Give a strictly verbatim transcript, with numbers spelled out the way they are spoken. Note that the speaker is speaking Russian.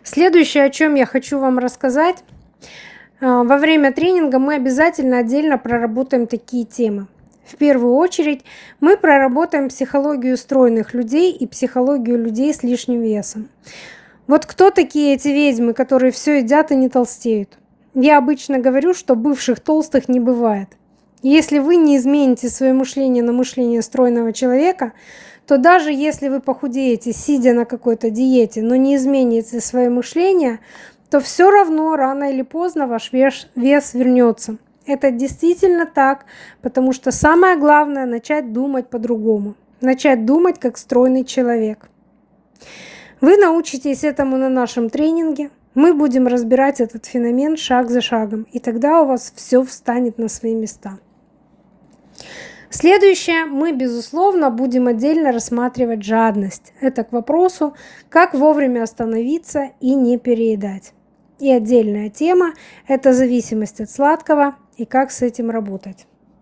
Следующее, о чем я хочу вам рассказать. Во время тренинга мы обязательно отдельно проработаем такие темы. В первую очередь мы проработаем психологию стройных людей и психологию людей с лишним весом. Вот кто такие эти ведьмы, которые все едят и не толстеют? Я обычно говорю, что бывших толстых не бывает. Если вы не измените свое мышление на мышление стройного человека, то даже если вы похудеете, сидя на какой-то диете, но не измените свое мышление, то все равно рано или поздно ваш вес, вес вернется. Это действительно так, потому что самое главное — начать думать по-другому, начать думать как стройный человек. Вы научитесь этому на нашем тренинге. Мы будем разбирать этот феномен шаг за шагом, и тогда у вас все встанет на свои места. Следующее, мы, безусловно, будем отдельно рассматривать жадность. Это к вопросу, как вовремя остановиться и не переедать. И отдельная тема – это зависимость от сладкого и как с этим работать.